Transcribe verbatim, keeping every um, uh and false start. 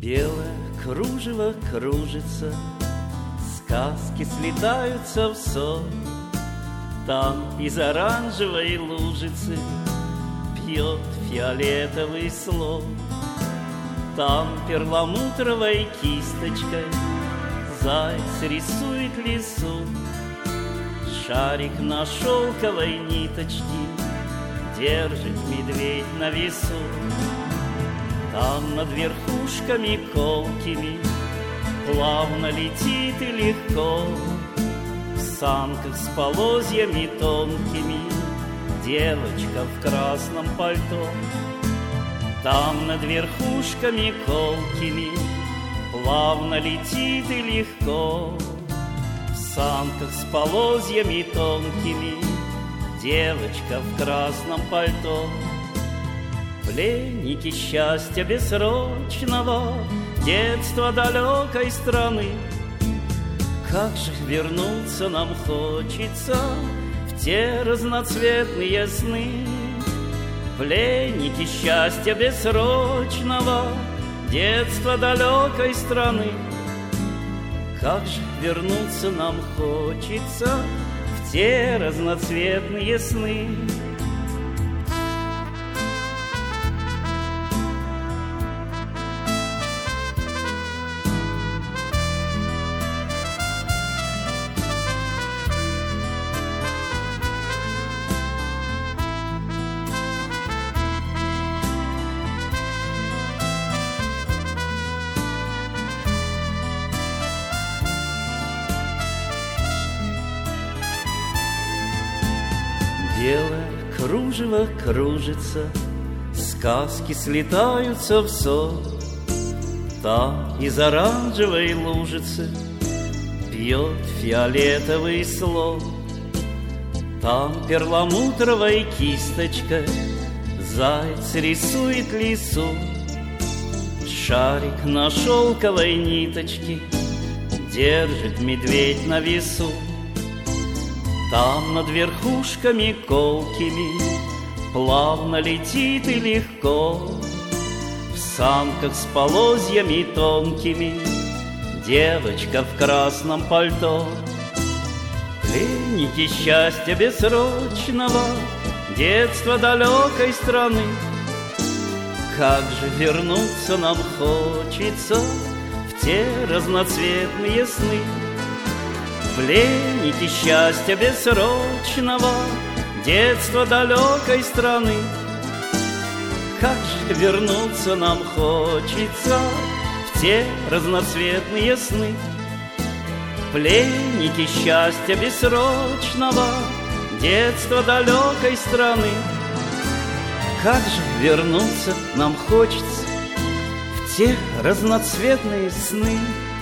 Белое кружево кружится, сказки слетаются в сон. Там из оранжевой лужицы пьет фиолетовый слон. Там перламутровой кисточкой заяц рисует лесу. Шарик на шелковой ниточке держит медведь на весу. Там над верхушками колкими плавно летит и легко в санках с полозьями тонкими девочка в красном пальто. Там над верхушками колкими плавно летит и легко в санках с полозьями тонкими девочка в красном пальто. Пленники счастья бессрочного, детства далекой страны, как же вернуться нам хочется в те разноцветные сны. Пленники счастья бессрочного, детства далекой страны, как же вернуться нам хочется в те разноцветные сны. Белое кружево кружится, сказки слетаются в сон. Там из оранжевой лужицы пьет фиолетовый слон. Там перламутровой кисточкой заяц рисует лесу. Шарик на шелковой ниточке держит медведь на весу. Там над верхушками колкими плавно летит и легко в санках с полозьями тонкими девочка в красном пальто. Пленники счастья бессрочного, детства далекой страны, как же вернуться нам хочется в те разноцветные сны. Пленники счастья бессрочного, детства далекой страны, как же вернуться нам хочется в те разноцветные сны. Пленники счастья бессрочного, детства далекой страны, как же вернуться нам хочется в те разноцветные сны.